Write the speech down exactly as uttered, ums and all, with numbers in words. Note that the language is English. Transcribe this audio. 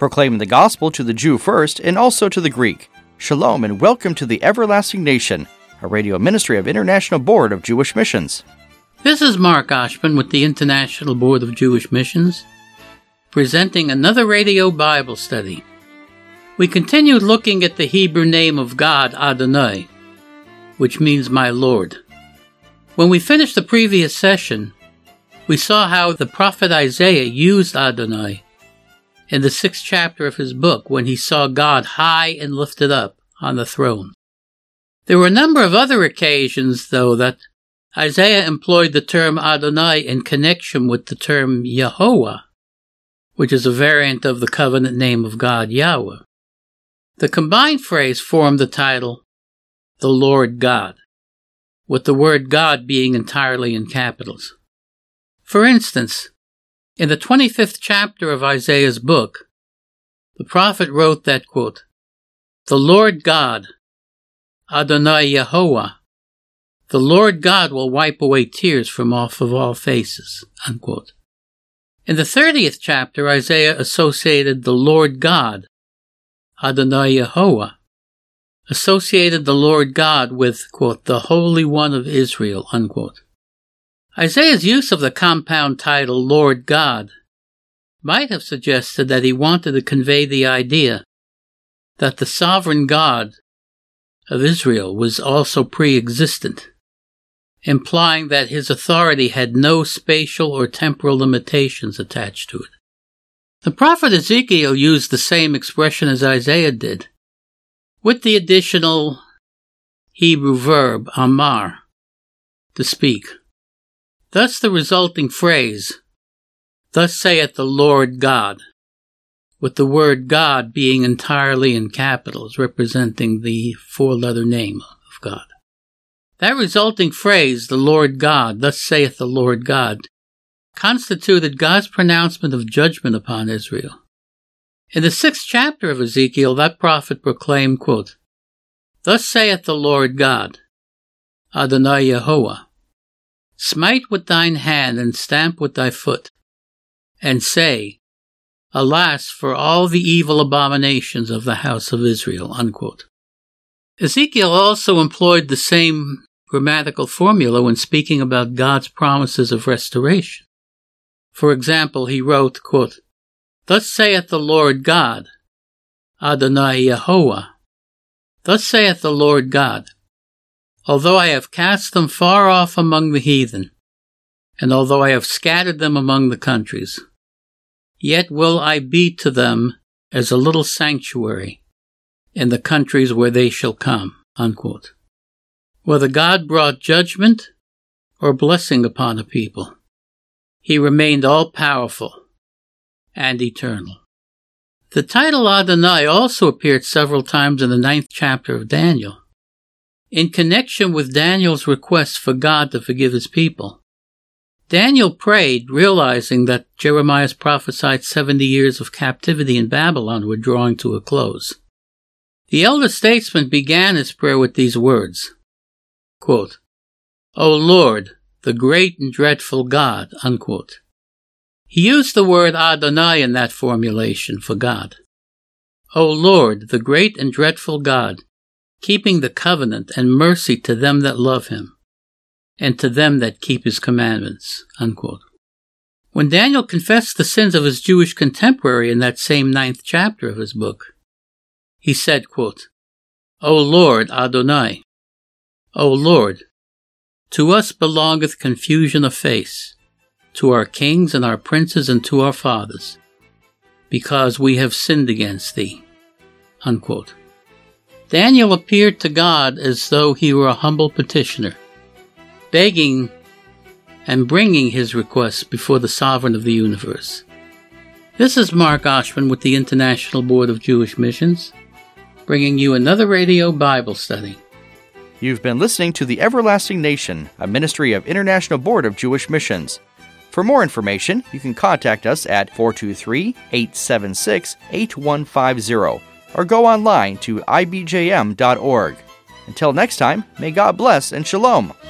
proclaiming the gospel to the Jew first and also to the Greek. Shalom and welcome to the Everlasting Nation, a radio ministry of International Board of Jewish Missions. This is Mark Oshman with the International Board of Jewish Missions, presenting another radio Bible study. We continued looking at the Hebrew name of God, Adonai, which means my Lord. When we finished the previous session, we saw how the prophet Isaiah used Adonai in the sixth chapter of his book when he saw God high and lifted up on the throne. There were a number of other occasions, though, that Isaiah employed the term Adonai in connection with the term Yehovah, which is a variant of the covenant name of God, Yahweh. The combined phrase formed the title, the Lord God, with the word God being entirely in capitals. For instance, in the twenty-fifth chapter of Isaiah's book, the prophet wrote that, quote, "The Lord God, Adonai Yehovah, the Lord God will wipe away tears from off of all faces," unquote. In the thirtieth chapter, Isaiah associated the Lord God, Adonai Yehovah, associated the Lord God with, quote, "the Holy One of Israel," unquote. Isaiah's use of the compound title Lord God might have suggested that he wanted to convey the idea that the sovereign God of Israel was also pre-existent, implying that his authority had no spatial or temporal limitations attached to it. The prophet Ezekiel used the same expression as Isaiah did, with the additional Hebrew verb amar, to speak. Thus the resulting phrase, "Thus saith the Lord God," with the word God being entirely in capitals, representing the four-letter name of God. That resulting phrase, "the Lord God, thus saith the Lord God," constituted God's pronouncement of judgment upon Israel. In the sixth chapter of Ezekiel, that prophet proclaimed, quote, "Thus saith the Lord God, Adonai Yehovah, smite with thine hand and stamp with thy foot, and say, Alas for all the evil abominations of the house of Israel," unquote. Ezekiel also employed the same grammatical formula when speaking about God's promises of restoration. For example, he wrote, quote, "Thus saith the Lord God, Adonai Yehovah, thus saith the Lord God, although I have cast them far off among the heathen, and although I have scattered them among the countries, yet will I be to them as a little sanctuary in the countries where they shall come," unquote. Whether God brought judgment or blessing upon a people, he remained all-powerful and eternal. The title Adonai also appeared several times in the ninth chapter of Daniel, in connection with Daniel's request for God to forgive his people. Daniel prayed, realizing that Jeremiah's prophesied seventy years of captivity in Babylon were drawing to a close. The elder statesman began his prayer with these words, quote, "O Lord, the great and dreadful God," unquote. He used the word Adonai in that formulation for God. O Lord, the great and dreadful God, keeping the covenant and mercy to them that love him, and to them that keep his commandments," unquote. When Daniel confessed the sins of his Jewish contemporary in that same ninth chapter of his book, he said, quote, "O Lord Adonai, O Lord, to us belongeth confusion of face, to our kings and our princes and to our fathers, because we have sinned against thee," unquote. Daniel appeared to God as though he were a humble petitioner, begging and bringing his requests before the sovereign of the universe. This is Mark Oshman with the International Board of Jewish Missions, bringing you another radio Bible study. You've been listening to The Everlasting Nation, a ministry of International Board of Jewish Missions. For more information, you can contact us at four two three, eight seven six, eight one five zero or go online to I B J M dot org. Until next time, may God bless and shalom.